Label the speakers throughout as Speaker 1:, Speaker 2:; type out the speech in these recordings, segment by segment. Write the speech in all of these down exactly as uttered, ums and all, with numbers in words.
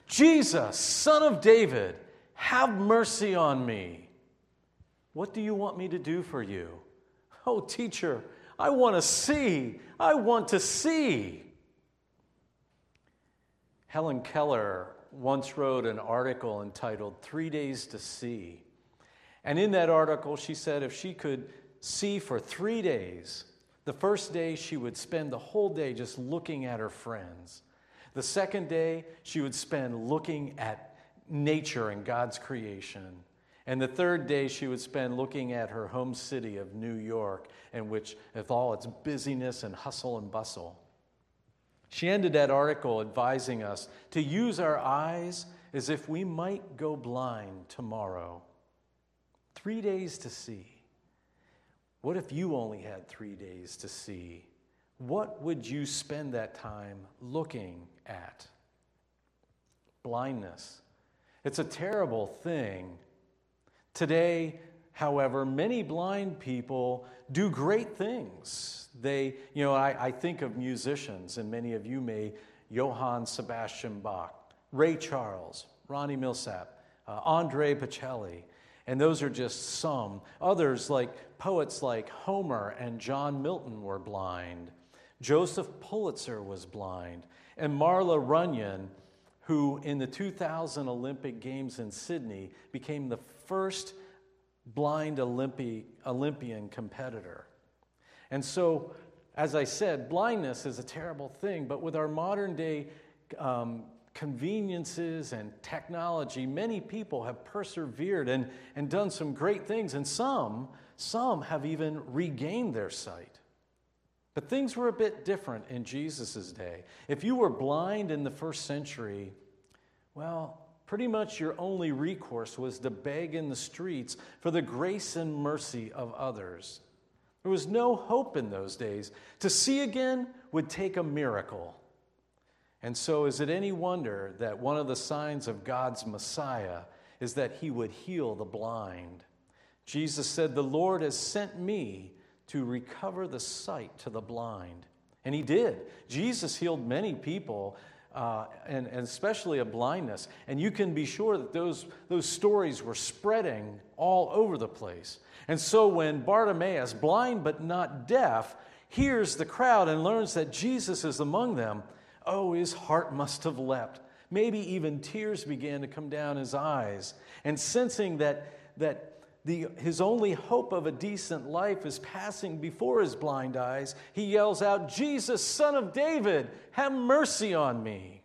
Speaker 1: "Jesus, Son of David, have mercy on me." "What do you want me to do for you?" "Oh, teacher, I want to see. I want to see." Helen Keller once wrote an article entitled Three Days to See. And in that article, she said if she could see for three days, the first day she would spend the whole day just looking at her friends. The second day, she would spend looking at nature and God's creation. And the third day, she would spend looking at her home city of New York, in which, with all its busyness and hustle and bustle. She ended that article advising us to use our eyes as if we might go blind tomorrow. Three days to see. What if you only had three days to see? What would you spend that time looking at? Blindness. It's a terrible thing. Today, however, many blind people do great things. They, you know, I, I think of musicians, and many of you may, Johann Sebastian Bach, Ray Charles, Ronnie Milsap, uh, Andre Bocelli, and those are just some. Others, like poets like Homer and John Milton, were blind. Joseph Pulitzer was blind. And Marla Runyon, who in the two thousand Olympic Games in Sydney became the first blind Olympi- Olympian competitor. And so, as I said, blindness is a terrible thing, but with our modern day um, conveniences and technology, many people have persevered and, and done some great things, and some, some have even regained their sight. But things were a bit different in Jesus' day. If you were blind in the first century, well, pretty much your only recourse was to beg in the streets for the grace and mercy of others. There was no hope in those days. To see again would take a miracle. And so is it any wonder that one of the signs of God's Messiah is that he would heal the blind? Jesus said, "The Lord has sent me to recover the sight to the blind." And he did. Jesus healed many people, uh, and, and especially of blindness. And you can be sure that those, those stories were spreading all over the place. And so when Bartimaeus, blind but not deaf, hears the crowd and learns that Jesus is among them, oh, his heart must have leapt. Maybe even tears began to come down his eyes. And sensing that, that the, his only hope of a decent life is passing before his blind eyes, he yells out, "Jesus, Son of David, have mercy on me."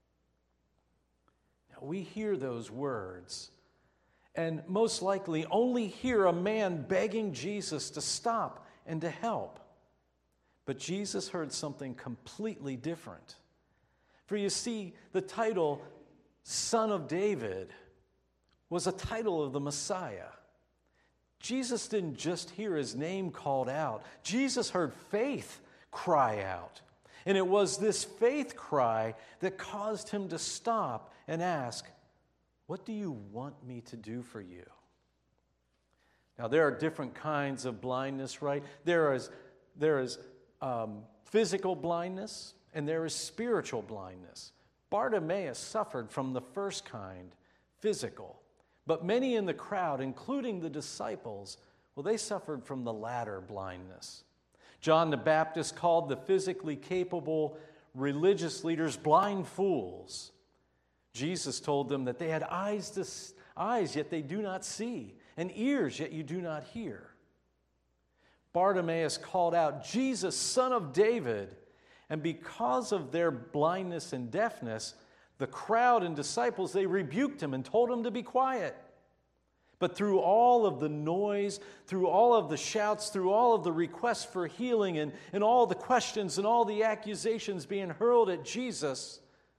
Speaker 1: Now, we hear those words, and most likely only hear a man begging Jesus to stop and to help. But Jesus heard something completely different. For you see, the title, Son of David, was a title of the Messiah. Jesus didn't just hear his name called out. Jesus heard faith cry out. And it was this faith cry that caused him to stop and ask, "What do you want me to do for you?" Now, there are different kinds of blindness, right? There is, there is um, physical blindness, and there is spiritual blindness. Bartimaeus suffered from the first kind, physical. But many in the crowd, including the disciples, well, they suffered from the latter blindness. John the Baptist called the physically capable religious leaders blind fools. Jesus told them that they had eyes, to, eyes, yet they do not see, and ears, yet you do not hear. Bartimaeus called out, "Jesus, Son of David." And because of their blindness and deafness, the crowd and disciples, they rebuked him and told him to be quiet. But through all of the noise, through all of the shouts, through all of the requests for healing, and, and all the questions and all the accusations being hurled at Jesus,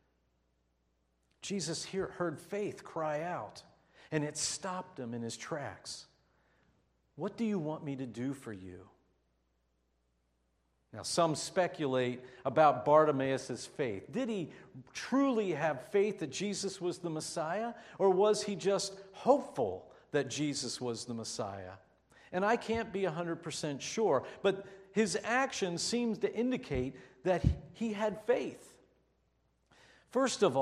Speaker 1: Jesus hear, heard faith cry out, and it stopped him in his tracks. "What do you want me to do for you?" Now, some speculate about Bartimaeus' faith. Did he truly have faith that Jesus was the Messiah, or was he just hopeful that Jesus was the Messiah? And I can't be one hundred percent sure, but his action seems to indicate that he had faith. First of all,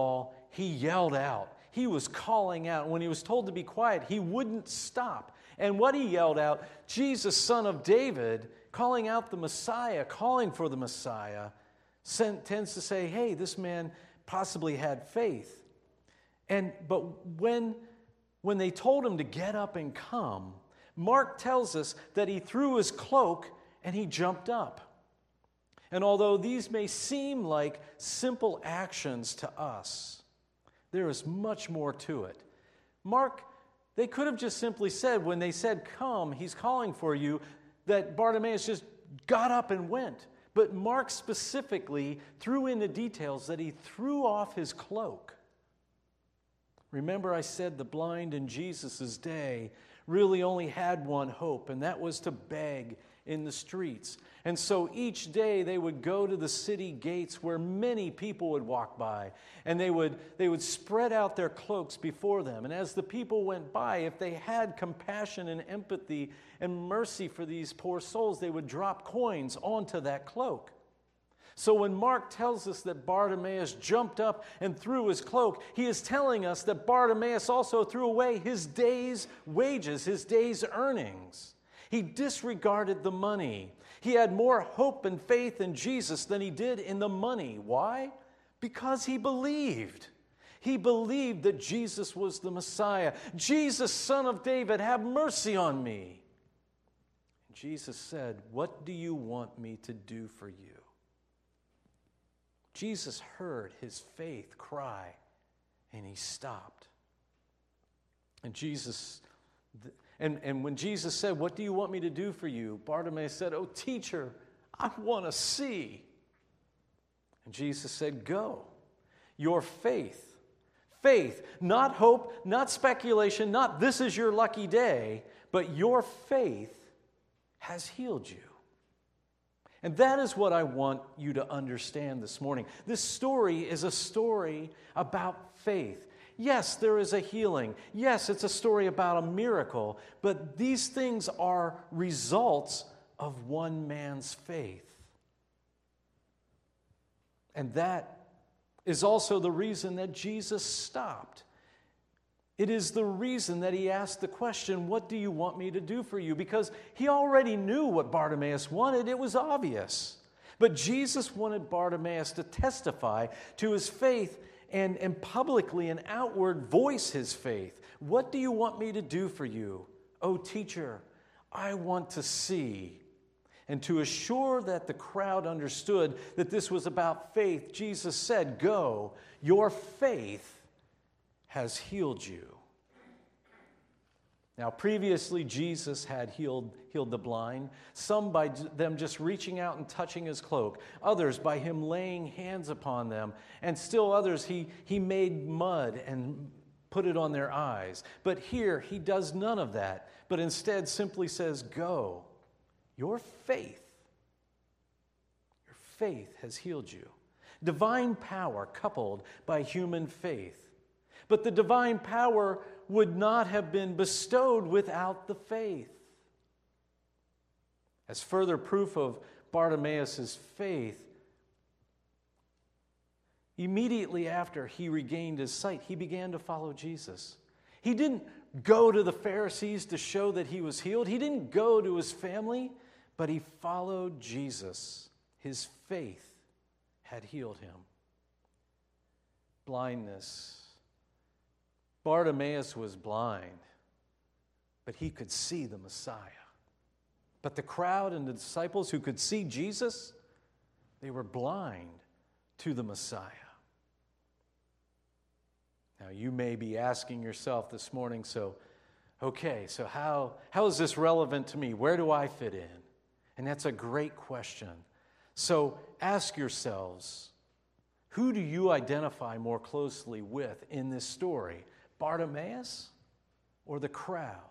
Speaker 1: he yelled out. He was calling out. When he was told to be quiet, he wouldn't stop. And what he yelled out, Jesus, Son of David, calling out the Messiah, calling for the Messiah, tends to say, hey, this man possibly had faith. And but when, when they told him to get up and come, Mark tells us that he threw his cloak and he jumped up. And although these may seem like simple actions to us, there is much more to it. Mark, they could have just simply said, when they said, come, he's calling for you, that Bartimaeus just got up and went. But Mark specifically threw in the details that he threw off his cloak. Remember, I said the blind in Jesus' day really only had one hope, and that was to beg in the streets. And so each day they would go to the city gates where many people would walk by, and they would, they would spread out their cloaks before them. And as the people went by, if they had compassion and empathy and mercy for these poor souls, they would drop coins onto that cloak. So when Mark tells us that Bartimaeus jumped up and threw his cloak, he is telling us that Bartimaeus also threw away his day's wages, his day's earnings. He disregarded the money. He had more hope and faith in Jesus than he did in the money. Why? Because he believed. He believed that Jesus was the Messiah. Jesus, Son of David, have mercy on me. And Jesus said, what do you want me to do for you? Jesus heard his faith cry, and he stopped. And Jesus... And, and when Jesus said, what do you want me to do for you? Bartimaeus said, oh, teacher, I want to see. And Jesus said, go. Your faith, faith, not hope, not speculation, not this is your lucky day, but your faith has healed you. And that is what I want you to understand this morning. This story is a story about faith. Yes, there is a healing. Yes, it's a story about a miracle. But these things are results of one man's faith. And that is also the reason that Jesus stopped. It is the reason that he asked the question, what do you want me to do for you? Because he already knew what Bartimaeus wanted. It was obvious. But Jesus wanted Bartimaeus to testify to his faith And, and publicly and outward voice his faith. What do you want me to do for you? Oh, teacher, I want to see. And to assure that the crowd understood that this was about faith, Jesus said, go, your faith has healed you. Now, previously, Jesus had healed, healed the blind, some by them just reaching out and touching his cloak, others by him laying hands upon them, and still others he, he made mud and put it on their eyes. But here, he does none of that, but instead simply says, go, your faith, your faith has healed you. Divine power coupled by human faith. But the divine power would not have been bestowed without the faith. As further proof of Bartimaeus' faith, immediately after he regained his sight, he began to follow Jesus. He didn't go to the Pharisees to show that he was healed. He didn't go to his family, but he followed Jesus. His faith had healed him. Blindness. Bartimaeus was blind, but he could see the Messiah. But the crowd and the disciples who could see Jesus, they were blind to the Messiah. Now, you may be asking yourself this morning, so, okay, so how, how is this relevant to me? Where do I fit in? And that's a great question. So ask yourselves, who do you identify more closely with in this story? Bartimaeus or the crowd?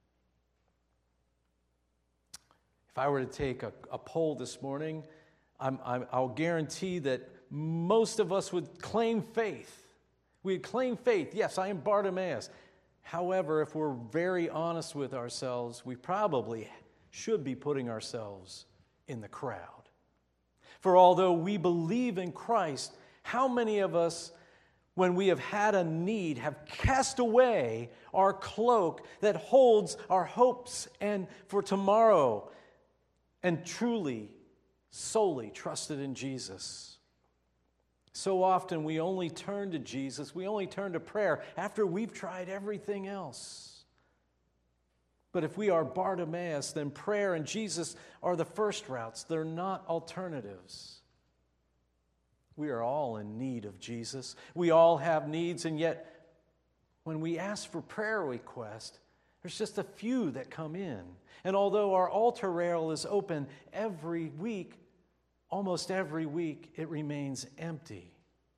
Speaker 1: If I were to take a, a poll this morning, I'm, I'm, I'll guarantee that most of us would claim faith. We'd claim faith. Yes, I am Bartimaeus. However, if we're very honest with ourselves, we probably should be putting ourselves in the crowd. For although we believe in Christ, how many of us when we have had a need, have cast away our cloak that holds our hopes and for tomorrow, and truly, solely trusted in Jesus. So often we only turn to Jesus, we only turn to prayer after we've tried everything else. But if we are Bartimaeus, then prayer and Jesus are the first routes. They're not alternatives. We are all in need of Jesus. We all have needs, and yet when we ask for prayer requests, there's just a few that come in. And although our altar rail is open every week, almost every week, it remains empty.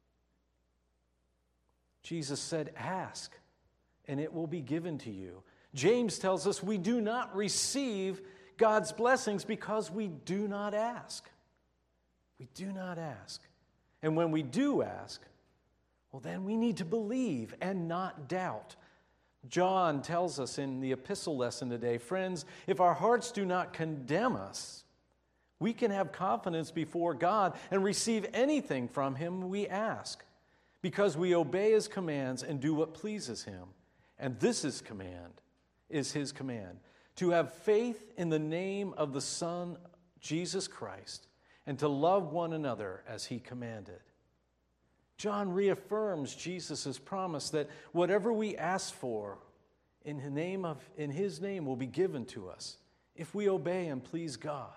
Speaker 1: Jesus said, "Ask, and it will be given to you." James tells us we do not receive God's blessings because we do not ask. We do not ask. And when we do ask, well, then we need to believe and not doubt. John tells us in the epistle lesson today, friends, if our hearts do not condemn us, we can have confidence before God and receive anything from Him we ask, because we obey His commands and do what pleases Him. And this is command, is His command, to have faith in the name of the Son, Jesus Christ, and to love one another as He commanded. John reaffirms Jesus' promise that whatever we ask for in the name of, in His name will be given to us if we obey and please God.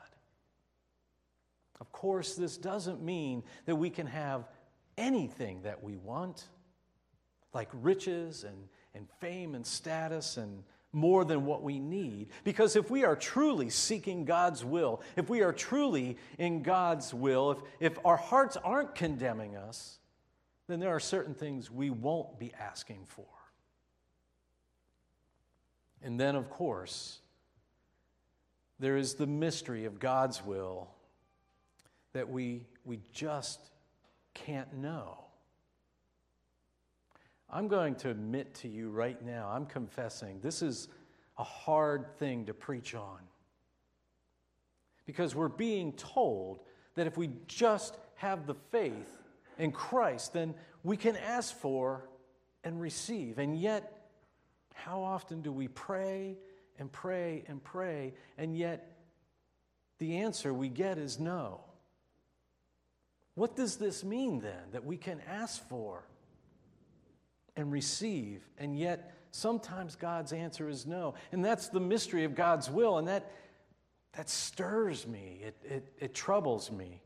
Speaker 1: Of course, this doesn't mean that we can have anything that we want, like riches and, and fame and status and more than what we need. Because if we are truly seeking God's will, if we are truly in God's will, if, if our hearts aren't condemning us, then there are certain things we won't be asking for. And then, of course, there is the mystery of God's will that we, we just can't know. I'm going to admit to you right now, I'm confessing, this is a hard thing to preach on. Because we're being told that if we just have the faith in Christ, then we can ask for and receive. And yet, how often do we pray and pray and pray, and yet the answer we get is no? What does this mean then, that we can ask for and receive, and yet sometimes God's answer is no? And that's the mystery of God's will, and that that stirs me. It, it, it troubles me.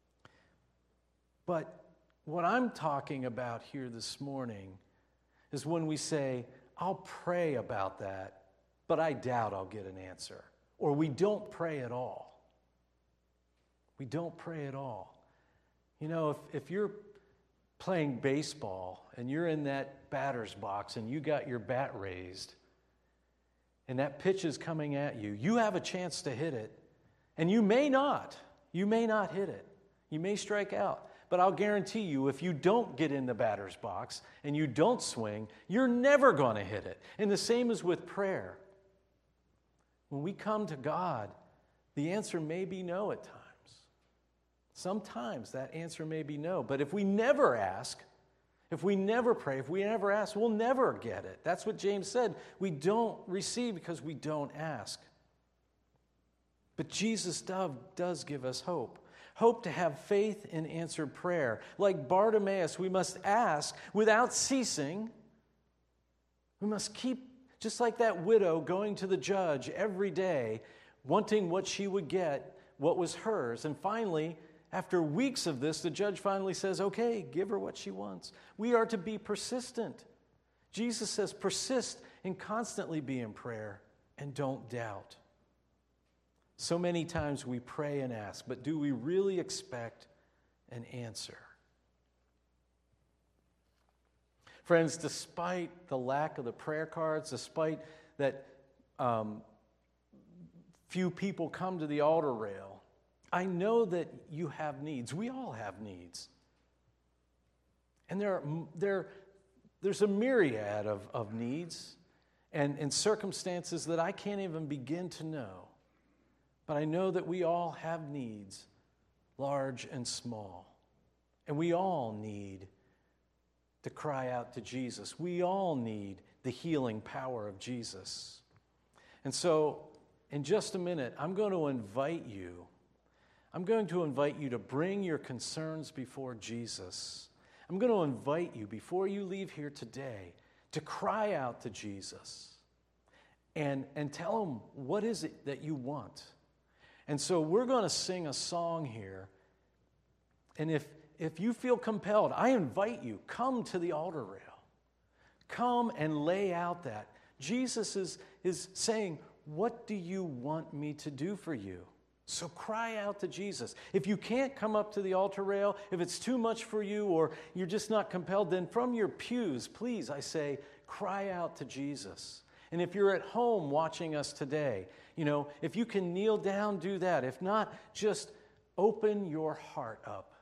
Speaker 1: But what I'm talking about here this morning is when we say, I'll pray about that, but I doubt I'll get an answer. Or we don't pray at all. We don't pray at all. You know, if, if you're playing baseball and you're in that batter's box and you got your bat raised and that pitch is coming at you, you have a chance to hit it, and you may not. You may not hit it. You may strike out. But I'll guarantee you, if you don't get in the batter's box and you don't swing, you're never going to hit it. And the same is with prayer. When we come to God, the answer may be no at times. Sometimes that answer may be no. But if we never ask, if we never pray, if we never ask, we'll never get it. That's what James said. We don't receive because we don't ask. But Jesus does give us hope. Hope to have faith in answered prayer. Like Bartimaeus, we must ask without ceasing. We must keep, just like that widow going to the judge every day, wanting what she would get, what was hers. And finally, after weeks of this, the judge finally says, okay, give her what she wants. We are to be persistent. Jesus says, persist in constantly be in prayer and don't doubt. So many times we pray and ask, but do we really expect an answer? Friends, despite the lack of the prayer cards, despite that um, few people come to the altar rail, I know that you have needs. We all have needs. And there are, there, there's a myriad of, of needs and, and circumstances that I can't even begin to know. But I know that we all have needs, large and small. And we all need to cry out to Jesus. We all need the healing power of Jesus. And so, in just a minute, I'm going to invite you. I'm going to invite you to bring your concerns before Jesus. I'm going to invite you, before you leave here today, to cry out to Jesus and, and tell him what is it that you want. And so we're going to sing a song here. And if, if you feel compelled, I invite you, come to the altar rail. Come and lay out that. Jesus is, is saying, what do you want me to do for you? So cry out to Jesus. If you can't come up to the altar rail, if it's too much for you or you're just not compelled, then from your pews, please, I say, cry out to Jesus. And if you're at home watching us today, you know, if you can kneel down, do that. If not, just open your heart up